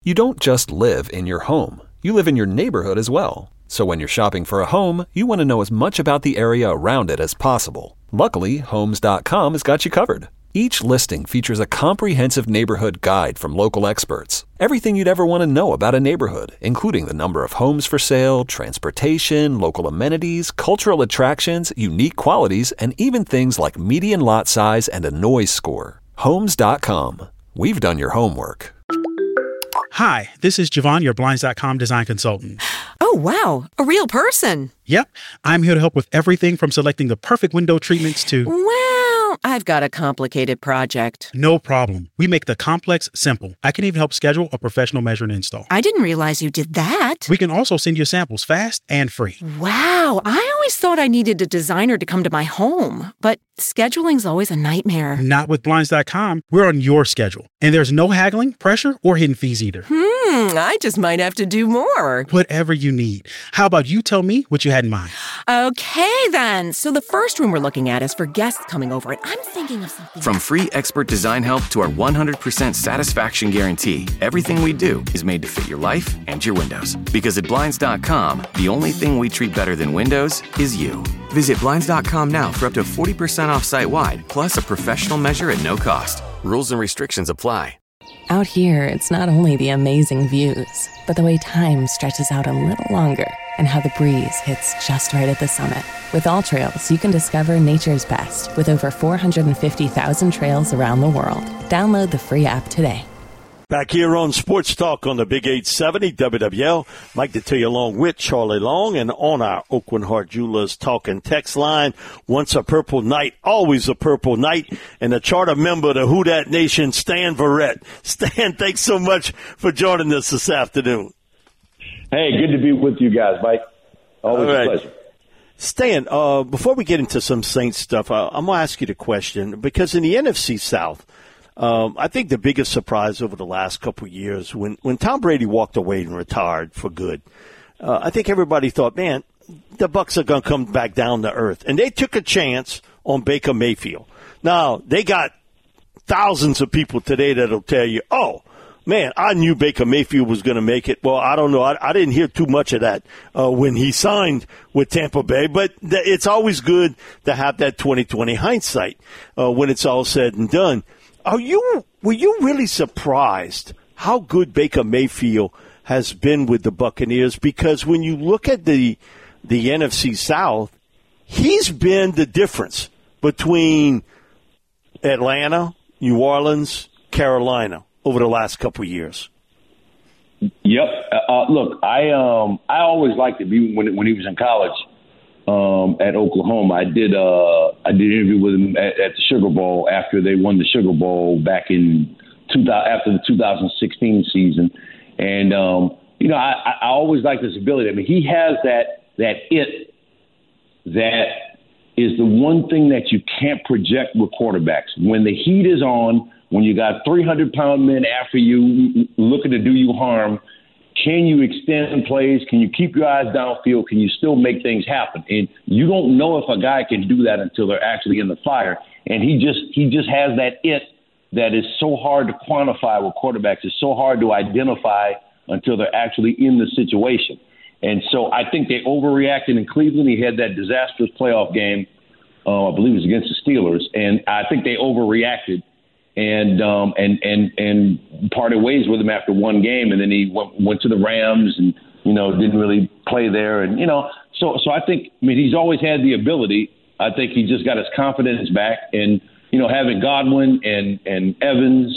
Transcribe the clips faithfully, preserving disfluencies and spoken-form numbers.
You don't just live in your home. You live in your neighborhood as well. So when you're shopping for a home, you want to know as much about the area around it as possible. Luckily, Homes dot com has got you covered. Each listing features a comprehensive neighborhood guide from local experts. Everything you'd ever want to know about a neighborhood, including the number of homes for sale, transportation, local amenities, cultural attractions, unique qualities, and even things like median lot size and a noise score. Homes dot com. We've done your homework. Hi, this is Javon, your Blinds dot com design consultant. Oh, wow. A real person. Yep. I'm here to help with everything from selecting the perfect window treatments to... Well, I've got a complicated project. No problem. We make the complex simple. I can even help schedule a professional measure and install. I didn't realize you did that. We can also send you samples fast and free. Wow. I always thought I needed a designer to come to my home, but scheduling's always a nightmare. Not with Blinds dot com. We're on your schedule. And there's no haggling, pressure, or hidden fees either. Hmm, I just might have to do more. Whatever you need. How about you tell me what you had in mind? Okay, then. So the first room we're looking at is for guests coming over, and I'm thinking of something... From free expert design help to our one hundred percent satisfaction guarantee, everything we do is made to fit your life and your windows. Because at Blinds dot com, the only thing we treat better than windows is you. Visit Blinds dot com now for up to forty percent off site-wide, plus a professional measure at no cost. Rules and restrictions apply. Out here, it's not only the amazing views, but the way time stretches out a little longer and how the breeze hits just right at the summit. With All Trails, you can discover nature's best with over four hundred fifty thousand trails around the world. Download the free app today. Back here on Sports Talk on the Big eight seventy W W L. Mike Detillier along with Charlie Long and on our Oakland Heart Jewelers talk and text line. Once a purple night, always a purple night. And a charter member of the Who Dat Nation, Stan Verrett. Stan, thanks so much for joining us this afternoon. Hey, good to be with you guys, Mike. Always right. a pleasure. Stan, uh, before we get into some Saints stuff, uh, I'm going to ask you the question, because in the N F C South, Um, I think the biggest surprise over the last couple of years, when, when Tom Brady walked away and retired for good, uh, I think everybody thought, man, the Bucs are going to come back down to earth. And they took a chance on Baker Mayfield. Now, they got thousands of people today that'll tell you, oh, man, I knew Baker Mayfield was going to make it. Well, I don't know. I, I didn't hear too much of that uh, when he signed with Tampa Bay. But th- it's always good to have that twenty twenty hindsight uh, when it's all said and done. Are you were you really surprised how good Baker Mayfield has been with the Buccaneers? Because when you look at the the N F C South, he's been the difference between Atlanta, New Orleans, Carolina over the last couple of years. Yep. Uh, look, I um I always liked him even when when he was in college. Um, at Oklahoma, I did. Uh, I did an interview with him at, at the Sugar Bowl after they won the Sugar Bowl back in two thousand, after the two thousand sixteen season, and um, you know, I, I always liked his ability. I mean, he has that that it that is the one thing that you can't project with quarterbacks. When the heat is on, when you got three hundred pound men after you looking to do you harm. Can you extend plays? Can you keep your eyes downfield? Can you still make things happen? And you don't know if a guy can do that until they're actually in the fire. And he just he just has that it that is so hard to quantify with quarterbacks. It's so hard to identify until they're actually in the situation. And so I think they overreacted in Cleveland. He had that disastrous playoff game, uh, I believe it was against the Steelers. And I think they overreacted. And um and and and parted ways with him after one game, and then he went went to the Rams, and you know didn't really play there, and you know so so I think I mean he's always had the ability. I think he just got his confidence back, and you know having Godwin and and Evans,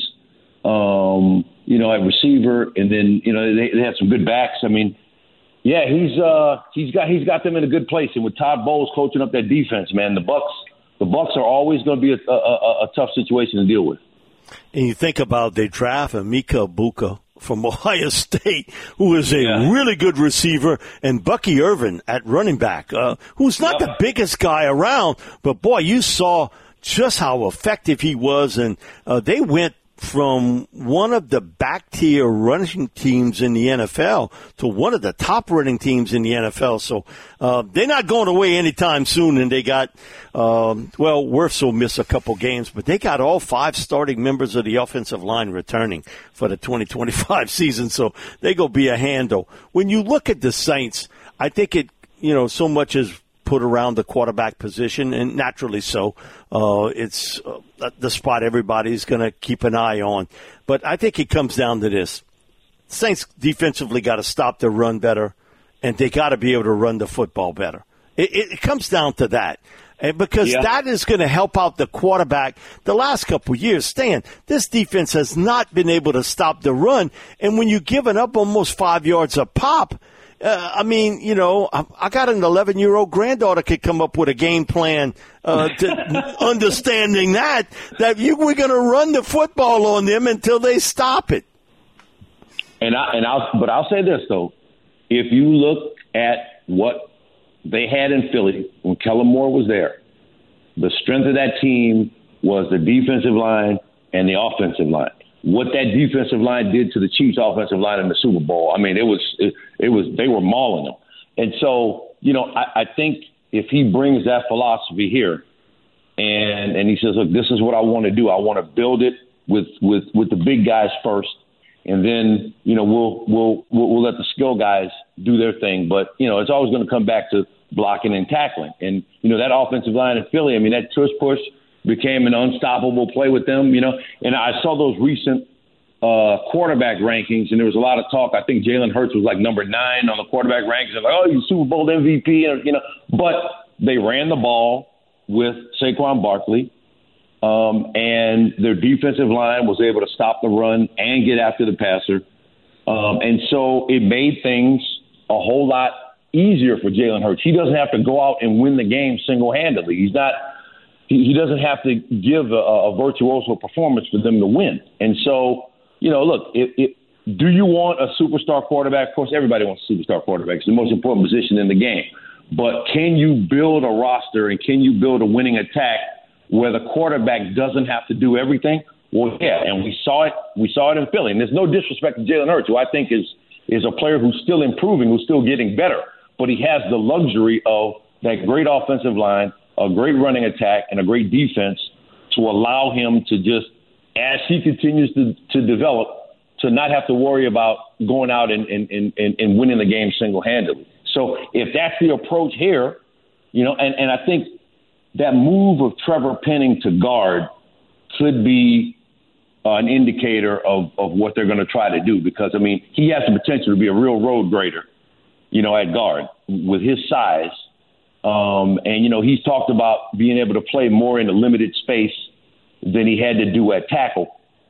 um you know at receiver, and then you know they, they had some good backs. I mean, yeah, he's uh he's got he's got them in a good place, and with Todd Bowles coaching up that defense, man, the Bucs the Bucs are always going to be a, a, a tough situation to deal with. And you think about they draft Emeka Egbuka from Ohio State, who is a yeah. really good receiver, and Bucky Irvin at running back, uh, who's not yeah. the biggest guy around, but boy, you saw just how effective he was, and uh, they went from one of the back-tier running teams in the N F L to one of the top running teams in the N F L. So uh, they're not going away anytime soon, and they got, um, well, Wirfs will miss a couple games, but they got all five starting members of the offensive line returning for the twenty twenty-five season, so they go be a handle. When you look at the Saints, I think it, you know, so much is put around the quarterback position, and naturally so. Uh, it's uh, the spot everybody's going to keep an eye on. But I think it comes down to this. Saints defensively got to stop the run better, and they got to be able to run the football better. It, it, it comes down to that. And because yeah. that is going to help out the quarterback the last couple of years. Stan, this defense has not been able to stop the run, and when you're giving up almost five yards a pop, Uh, I mean, you know, I, I got an eleven-year-old granddaughter could come up with a game plan, uh, to understanding that, that you, we're going to run the football on them until they stop it. And I, and I'll, but I'll say this, though. If you look at what they had in Philly when Kellen Moore was there, the strength of that team was the defensive line and the offensive line. What that defensive line did to the Chiefs' offensive line in the Super Bowl, I mean, it was it, it was they were mauling them. And so, you know, I, I think if he brings that philosophy here, and and he says, look, this is what I want to do. I want to build it with with with the big guys first, and then you know we'll we'll we'll, we'll let the skill guys do their thing. But you know, it's always going to come back to blocking and tackling. And you know, that offensive line in Philly, I mean, that tush push became an unstoppable play with them, you know. And I saw those recent uh, quarterback rankings, and there was a lot of talk. I think Jalen Hurts was like number nine on the quarterback rankings. They're like, oh, he's Super Bowl M V P, you know. But they ran the ball with Saquon Barkley, um, and their defensive line was able to stop the run and get after the passer. Um, and so it made things a whole lot easier for Jalen Hurts. He doesn't have to go out and win the game single-handedly. He's not – He doesn't have to give a, a virtuoso performance for them to win. And so, you know, look, it, it, do you want a superstar quarterback? Of course, everybody wants a superstar quarterback. It's the most important position in the game. But can you build a roster and can you build a winning attack where the quarterback doesn't have to do everything? Well, yeah, and we saw it. We saw it in Philly. And there's no disrespect to Jalen Hurts, who I think is is a player who's still improving, who's still getting better. But he has the luxury of that great offensive line, a great running attack, and a great defense to allow him to just, as he continues to, to develop, to not have to worry about going out and, and, and, and winning the game single-handedly. So if that's the approach here, you know, and, and I think that move of Trevor Penning to guard could be uh, an indicator of, of what they're going to try to do, because, I mean, he has the potential to be a real road grader, you know, at guard with his size. Um, and, you know, he's talked about being able to play more in a limited space than he had to do at tackle.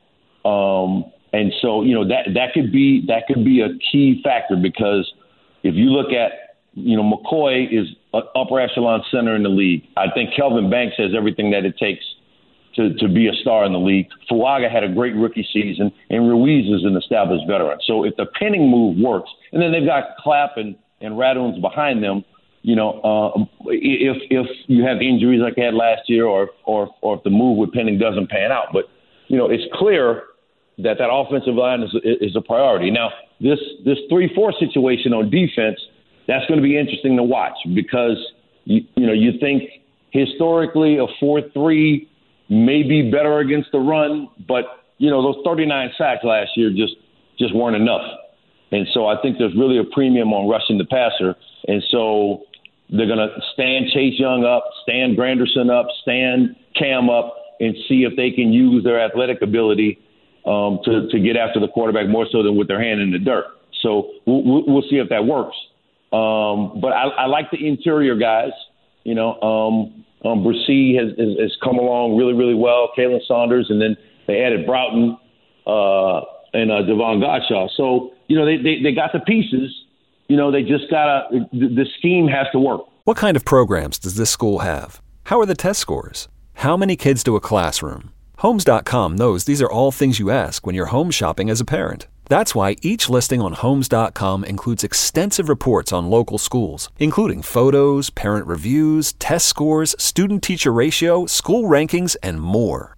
Um, and so, you know, that, that could be that could be a key factor, because if you look at, you know, McCoy is an upper echelon center in the league. I think Kelvin Banks has everything that it takes to, to be a star in the league. Fuaga had a great rookie season, and Ruiz is an established veteran. So if the Penning move works, and then they've got Clapp and, and Raduns behind them, you know, uh, if if you have injuries like they had last year, or or or if the move with Penning doesn't pan out, but you know, it's clear that that offensive line is is a priority. Now, this this three four situation on defense, that's going to be interesting to watch, because you you know you think historically a four three may be better against the run, but you know those thirty-nine sacks last year just just weren't enough, and so I think there's really a premium on rushing the passer, and so they're going to stand Chase Young up, stand Granderson up, stand Cam up, and see if they can use their athletic ability um, to, to get after the quarterback more so than with their hand in the dirt. So we'll, we'll see if that works. Um, but I, I like the interior guys. You know, um, um, Bresee has, has, has come along really, really well. Kalen Saunders, and then they added Broughton uh, and uh, Devon Gottschall. So, you know, they, they, they got the pieces. You know, they just got to – the scheme has to work. What kind of programs does this school have? How are the test scores? How many kids to a classroom? Homes dot com knows these are all things you ask when you're home shopping as a parent. That's why each listing on Homes dot com includes extensive reports on local schools, including photos, parent reviews, test scores, student-teacher ratio, school rankings, and more.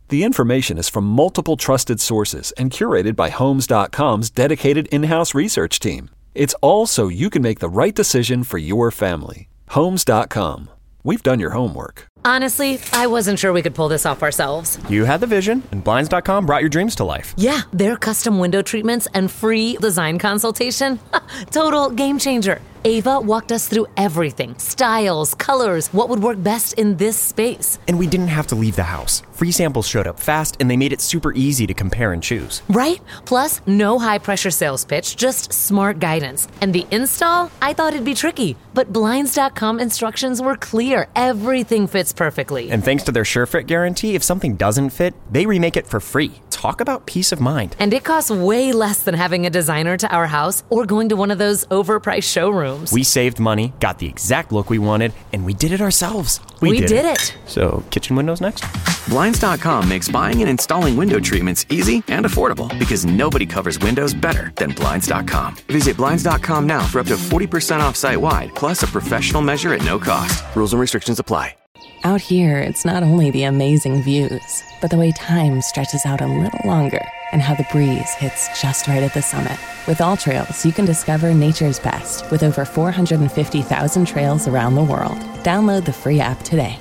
The information is from multiple trusted sources and curated by Homes dot com's dedicated in-house research team. It's all so you can make the right decision for your family. Homes dot com. We've done your homework. Honestly, I wasn't sure we could pull this off ourselves. You had the vision, and Blinds dot com brought your dreams to life. Yeah, their custom window treatments and free design consultation. Total game changer. Ava walked us through everything. Styles, colors, what would work best in this space. And we didn't have to leave the house. Free samples showed up fast, and they made it super easy to compare and choose. Right? Plus, no high-pressure sales pitch, just smart guidance. And the install? I thought it'd be tricky. But Blinds dot com instructions were clear. Everything fits perfectly. And thanks to their SureFit guarantee, if something doesn't fit, they remake it for free. Talk about peace of mind. And it costs way less than having a designer to our house or going to one of those overpriced showrooms. We saved money, got the exact look we wanted, and we did it ourselves. We, we did, did it. it. So, kitchen windows next? Blinds dot com makes buying and installing window treatments easy and affordable because nobody covers windows better than Blinds dot com. Visit Blinds dot com now for up to forty percent off site-wide, plus a professional measure at no cost. Rules and restrictions apply. Out here, it's not only the amazing views, but the way time stretches out a little longer and how the breeze hits just right at the summit. With All Trails, you can discover nature's best with over four hundred fifty thousand trails around the world. Download the free app today.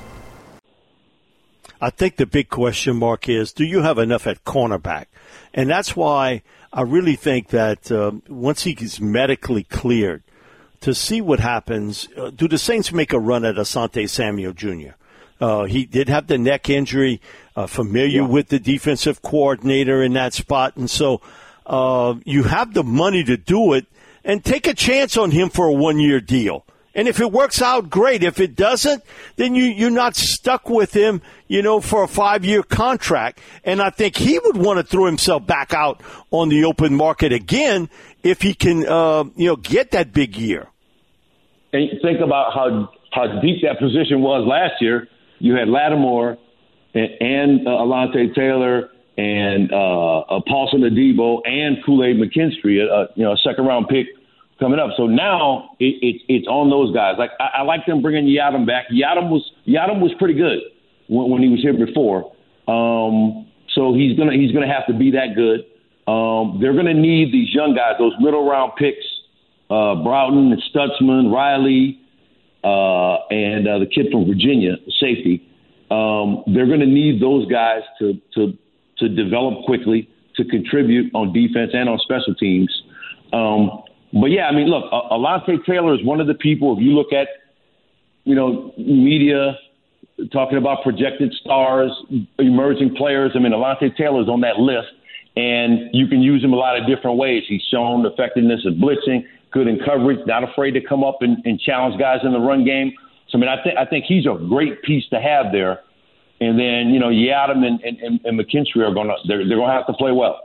I think the big question mark is, do you have enough at cornerback? And that's why I really think that um, once he is medically cleared, to see what happens, uh, do the Saints make a run at Asante Samuel Junior? Uh, he did have the neck injury, uh, familiar yeah. with the defensive coordinator in that spot. And so uh, you have the money to do it and take a chance on him for a one-year deal. And if it works out, great. If it doesn't, then you, you're not stuck with him, you know, for a five-year contract. And I think he would want to throw himself back out on the open market again if he can, uh, you know, get that big year. And think about how how deep that position was last year. You had Lattimore and, and uh, Alontae Taylor and uh, uh, Paulson Adebo and Kool-Aid McKinstry, uh, you know, a second-round pick coming up. So now it, it, it's on those guys. Like I, I like them bringing Yiadom back. Yiadom was Yiadom was pretty good when, when he was here before. Um, so he's gonna he's gonna have to be that good. Um, they're gonna need these young guys, those middle round picks, uh, Broughton and Stutzman, Riley, uh, and uh, the kid from Virginia, safety. Um, they're gonna need those guys to to to develop quickly, to contribute on defense and on special teams. Um, But, yeah, I mean, look, Alontae Taylor is one of the people, if you look at, you know, media talking about projected stars, emerging players, I mean, Alontae Taylor is on that list, and you can use him a lot of different ways. He's shown effectiveness of blitzing, good in coverage, not afraid to come up and, and challenge guys in the run game. So, I mean, I, th- I think he's a great piece to have there. And then, you know, Yiadom and, and, and McKinstry are going to they're, they're going to have to play well.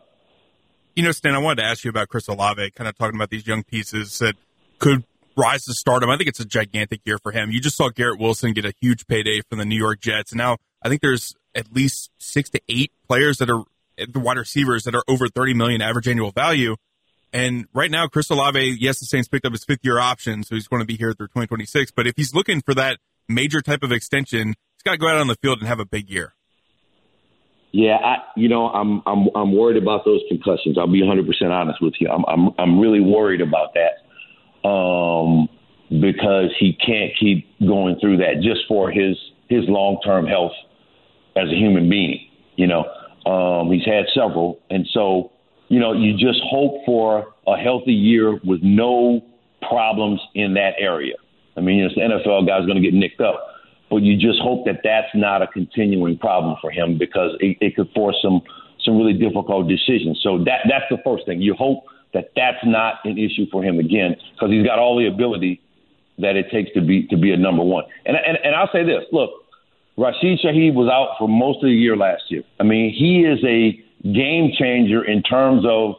You know, Stan, I wanted to ask you about Chris Olave, kind of talking about these young pieces that could rise to stardom. I think it's a gigantic year for him. You just saw Garrett Wilson get a huge payday from the New York Jets. And now I think there's at least six to eight players that are the wide receivers that are over thirty million average annual value. And right now, Chris Olave, yes, the Saints picked up his fifth year option, so he's going to be here through twenty twenty-six. But if he's looking for that major type of extension, he's got to go out on the field and have a big year. Yeah, I, you know, I'm I'm I'm worried about those concussions. I'll be one hundred percent honest with you. I'm I'm I'm really worried about that um, because he can't keep going through that just for his his long-term health as a human being. You know, um, he's had several, and so you know, you just hope for a healthy year with no problems in that area. I mean, you know, the N F L guy's going to get nicked up. But you just hope that that's not a continuing problem for him because it, it could force some some really difficult decisions. So that that's the first thing. You hope that that's not an issue for him again because he's got all the ability that it takes to be to be a number one. And and, and I'll say this. Look, Rashid Shaheed was out for most of the year last year. I mean, he is a game changer in terms of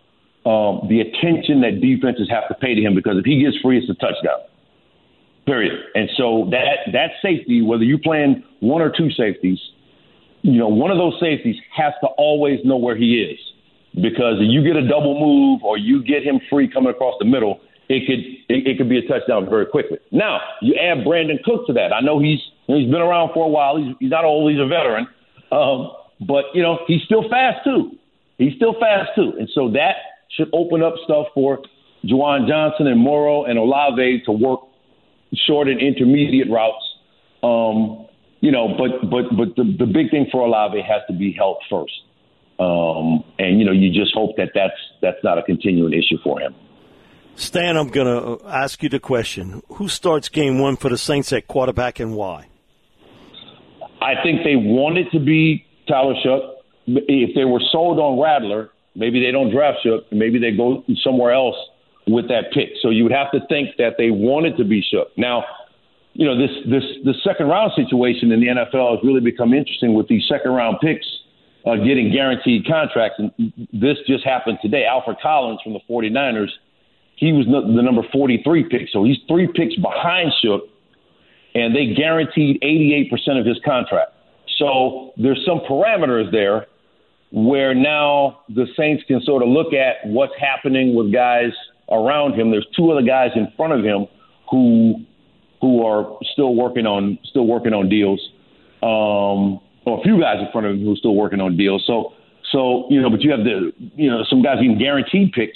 um, the attention that defenses have to pay to him because if he gets free, it's a touchdown. Period. And so that that safety, whether you're playing one or two safeties, you know, one of those safeties has to always know where he is. Because if you get a double move or you get him free coming across the middle, it could it, it could be a touchdown very quickly. Now, you add Brandon Cook to that. I know he's he's been around for a while. He's, he's not old. He's a veteran. Um, but, you know, he's still fast, too. He's still fast, too. And so that should open up stuff for Juwan Johnson and Morrow and Olave to work short and intermediate routes. Um, you know, but but but the, the big thing for Olave has to be health first. Um, and, you know, you just hope that that's, that's not a continuing issue for him. Stan, I'm going to ask you the question. Who starts game one for the Saints at quarterback and why? I think they want it to be Tyler Shough. If they were sold on Rattler, maybe they don't draft Shough. Maybe they go somewhere else with that pick. So you would have to think that they want it to be Shough. Now, you know, this this the second round situation in the N F L has really become interesting with these second round picks uh, getting guaranteed contracts. And this just happened today. Alfred Collins from the 49ers, he was the number forty-three pick. So he's three picks behind Shough, and they guaranteed eighty-eight percent of his contract. So there's some parameters there where now the Saints can sort of look at what's happening with guys around him. There's two other guys in front of him who who are still working on still working on deals, um, or a few guys in front of him who are still working on deals. So so you know, but you have the you know some guys getting guaranteed picks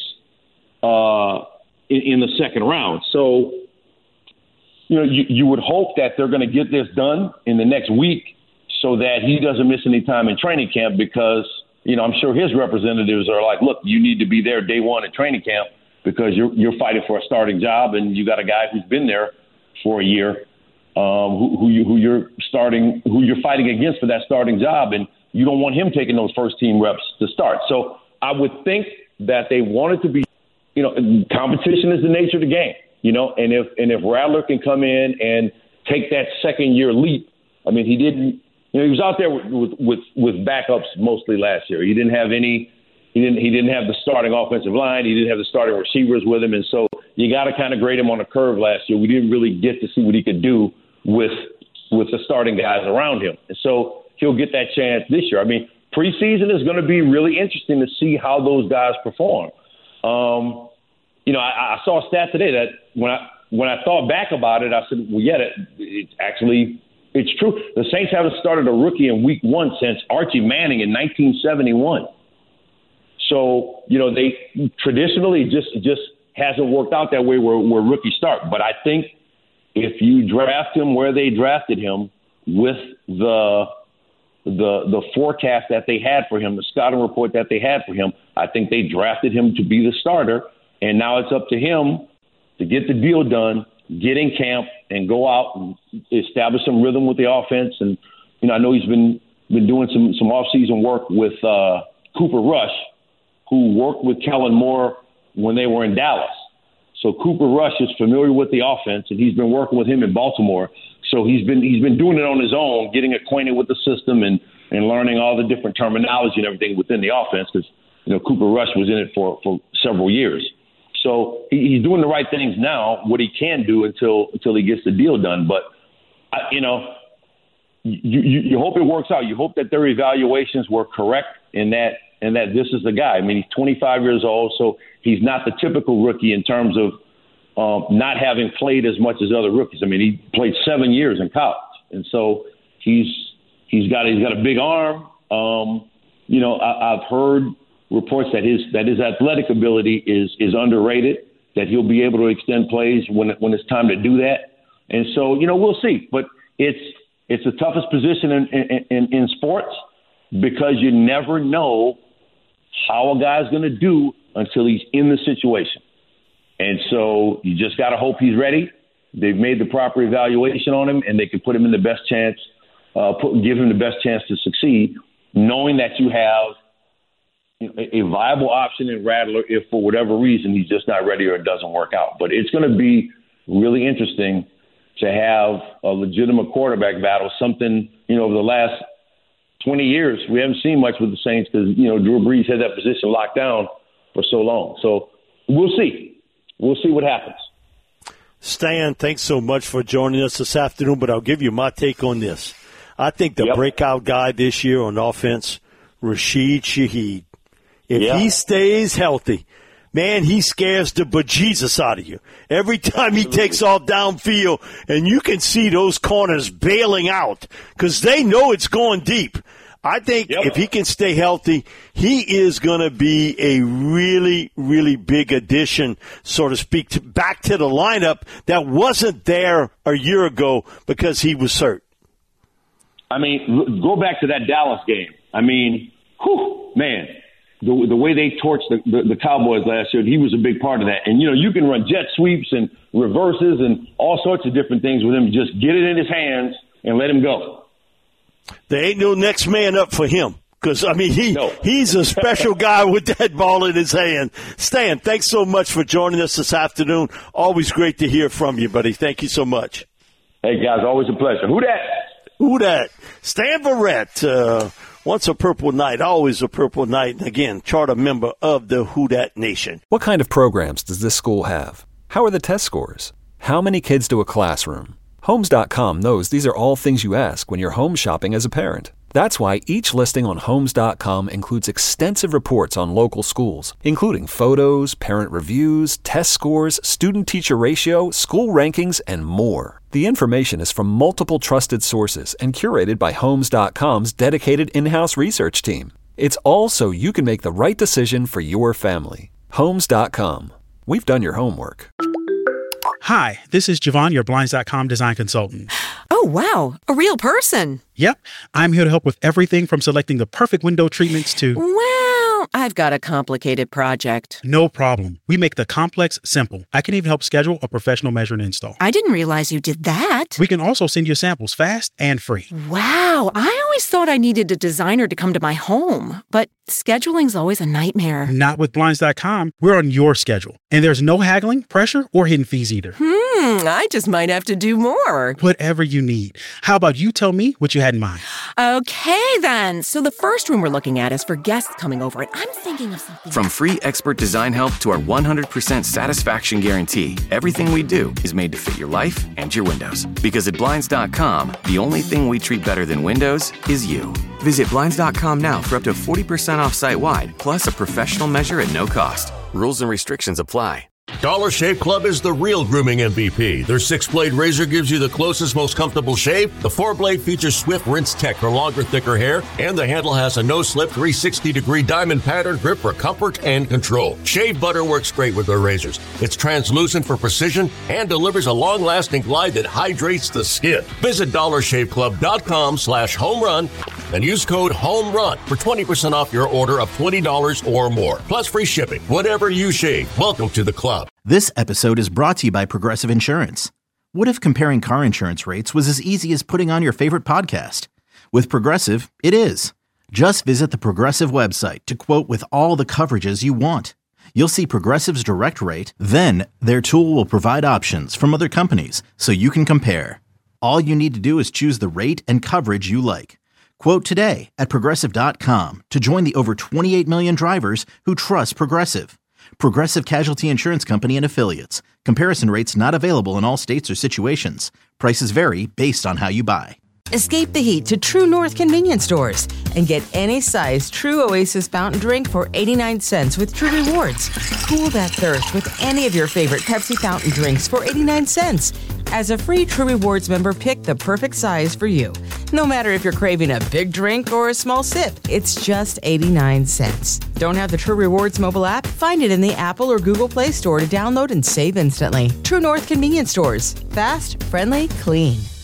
uh, in, in the second round. So you know you, you would hope that they're going to get this done in the next week, so that he doesn't miss any time in training camp, because, you know, I'm sure his representatives are like, look, you need to be there day one at training camp because you're you're fighting for a starting job, and you got a guy who's been there for a year, um, who, who, you, who you're starting, who you're fighting against for that starting job, and you don't want him taking those first team reps to start. So I would think that they wanted to be, you know, competition is the nature of the game, you know, and if and if Rattler can come in and take that second year leap, I mean, he didn't. You know, he was out there with, with with with backups mostly last year. He didn't have any. He didn't. He didn't have the starting offensive line. He didn't have the starting receivers with him, and so you got to kind of grade him on a curve last year. We didn't really get to see what he could do with with the starting guys around him, and so he'll get that chance this year. I mean, preseason is going to be really interesting to see how those guys perform. Um, you know, I, I saw a stat today that when I when I thought back about it, I said, well, yeah, it, it's actually. It's true. The Saints haven't started a rookie in week one since Archie Manning in nineteen seventy-one. So, you know, they traditionally just just hasn't worked out that way where, where rookies start. But I think if you draft him where they drafted him with the the the forecast that they had for him, the scouting report that they had for him, I think they drafted him to be the starter. And now it's up to him to get the deal done, get in camp, and go out and establish some rhythm with the offense. And, you know, I know he's been been doing some, some off-season work with uh, Cooper Rush, who worked with Kellen Moore when they were in Dallas. So Cooper Rush is familiar with the offense, and he's been working with him in Baltimore. So he's been he's been doing it on his own, getting acquainted with the system and, and learning all the different terminology and everything within the offense, because, you know, Cooper Rush was in it for, for several years. So he's doing the right things now, what he can do until until he gets the deal done. But, I, you know, you, you, you hope it works out. You hope that their evaluations were correct and that and that this is the guy. I mean, he's twenty-five years old, so he's not the typical rookie in terms of um, not having played as much as other rookies. I mean, he played seven years in college, and so he's he's got he's got a big arm. Um, you know, I, I've heard reports that his that his athletic ability is is underrated, that he'll be able to extend plays when when it's time to do that. And so, you know, we'll see. But it's it's the toughest position in in, in, in sports, because you never know how a guy's going to do until he's in the situation. And so you just got to hope he's ready. They've made the proper evaluation on him, and they can put him in the best chance, uh, put, give him the best chance to succeed, knowing that you have a viable option in Rattler if for whatever reason he's just not ready or it doesn't work out. But it's going to be really interesting to have a legitimate quarterback battle, something, you know, over the last twenty years we haven't seen much with the Saints, because, you know, Drew Brees had that position locked down for so long. So we'll see. We'll see what happens. Stan, thanks so much for joining us this afternoon, but I'll give you my take on this. I think the yep. breakout guy this year on offense, Rashid Shaheed. If yeah. he stays healthy, man, he scares the bejesus out of you. Every time he takes off downfield, and you can see those corners bailing out because they know it's going deep. I think Yep. if he can stay healthy, he is going to be a really, really big addition, so to speak, to, back to the lineup that wasn't there a year ago because he was hurt. I mean, go back to that Dallas game. I mean, whew, man, the the way they torched the, the, the Cowboys last year, he was a big part of that. And, you know, you can run jet sweeps and reverses and all sorts of different things with him. Just get it in his hands and let him go. There ain't no next man up for him because, I mean, he No. he's a special guy with that ball in his hand. Stan, thanks so much for joining us this afternoon. Always great to hear from you, buddy. Thank you so much. Hey, guys, always a pleasure. Who that? Who that? Stan Verrett, uh, once a Purple Knight, always a Purple Knight, and again, charter member of the Who Dat Nation. What kind of programs does this school have? How are the test scores? How many kids do a classroom? Homes dot com knows these are all things you ask when you're home shopping as a parent. That's why each listing on Homes dot com includes extensive reports on local schools, including photos, parent reviews, test scores, student-teacher ratio, school rankings, and more. The information is from multiple trusted sources and curated by Homes dot com's dedicated in-house research team. It's all so you can make the right decision for your family. Homes dot com. We've done your homework. Hi, this is Javon, your Blinds dot com design consultant. Oh, wow. A real person. Yep, I'm here to help with everything from selecting the perfect window treatments to... Well, I've got a complicated project. No problem. We make the complex simple. I can even help schedule a professional measure and install. I didn't realize you did that. We can also send you samples fast and free. Wow. I always thought I needed a designer to come to my home, but scheduling's always a nightmare. Not with Blinds dot com. We're on your schedule. And there's no haggling, pressure, or hidden fees either. Hmm, I just might have to do more. Whatever you need. How about you tell me what you had in mind? Okay, then. So the first room we're looking at is for guests coming over, and I'm thinking of something. From free expert design help to our one hundred percent satisfaction guarantee, everything we do is made to fit your life and your windows. Because at Blinds dot com, the only thing we treat better than windows is you. Visit Blinds dot com now for up to forty percent off site-wide, plus a professional measure at no cost. Rules and restrictions apply. Dollar Shave Club is the real grooming M V P. Their six-blade razor gives you the closest, most comfortable shave. The four-blade features Swift Rinse Tech for longer, thicker hair. And the handle has a no-slip three hundred sixty degree diamond pattern grip for comfort and control. Shave butter works great with their razors. It's translucent for precision and delivers a long-lasting glide that hydrates the skin. Visit dollar shave club dot com slash home run and use code HOMERUN for twenty percent off your order of twenty dollars or more. Plus free shipping. Whatever you shave, welcome to the club. This episode is brought to you by Progressive Insurance. What if comparing car insurance rates was as easy as putting on your favorite podcast? With Progressive, it is. Just visit the Progressive website to quote with all the coverages you want. You'll see Progressive's direct rate, then their tool will provide options from other companies so you can compare. All you need to do is choose the rate and coverage you like. Quote today at Progressive dot com to join the over twenty-eight million drivers who trust Progressive. Progressive Casualty Insurance Company and Affiliates. Comparison rates not available in all states or situations. Prices vary based on how you buy. Escape the heat to True North convenience stores and get any size True Oasis fountain drink for eighty-nine cents with True Rewards. Cool that thirst with any of your favorite Pepsi fountain drinks for eighty-nine cents. As a free True Rewards member, pick the perfect size for you. No matter if you're craving a big drink or a small sip, it's just eighty-nine cents. Don't have the True Rewards mobile app? Find it in the Apple or Google Play Store to download and save instantly. True North convenience stores. Fast, friendly, clean.